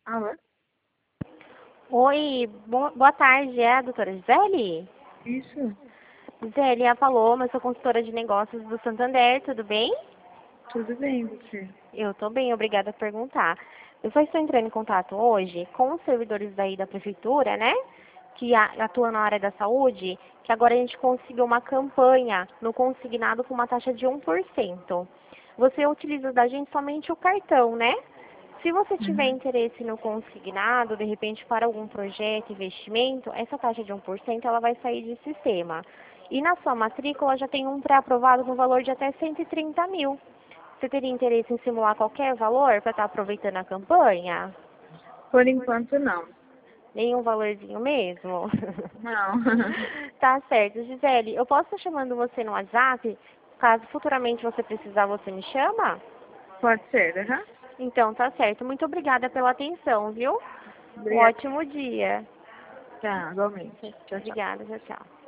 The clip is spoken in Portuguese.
Alô? Oi, boa tarde, é a doutora Gisele? Isso, Gisele, é a Paloma, eu sou consultora de negócios do Santander, tudo bem? tudo bem, você? Eu tô bem, obrigada por perguntar. Eu só estou entrando em contato hoje com os servidores daí da prefeitura, né? Que atuam na área da saúde, que agora a gente conseguiu uma campanha no consignado com uma taxa de 1%. Você utiliza da gente somente o cartão, né? Se você tiver Uhum. interesse no consignado, de repente para algum projeto, investimento, essa taxa de 1% ela vai sair de sistema. E na sua matrícula já tem um pré-aprovado no valor de até 130 mil. Você teria interesse em simular qualquer valor para estar aproveitando a campanha? Por enquanto, não. Nenhum valorzinho mesmo? Não. Tá certo. Gisele, eu posso estar chamando você no WhatsApp? Caso futuramente você precisar, você me chama? Pode ser, aham. Então, tá certo. Muito obrigada pela atenção, viu? Um Obrigada. ótimo dia. Tá, igualmente. Tchau, tchau. Obrigada, tchau, tchau.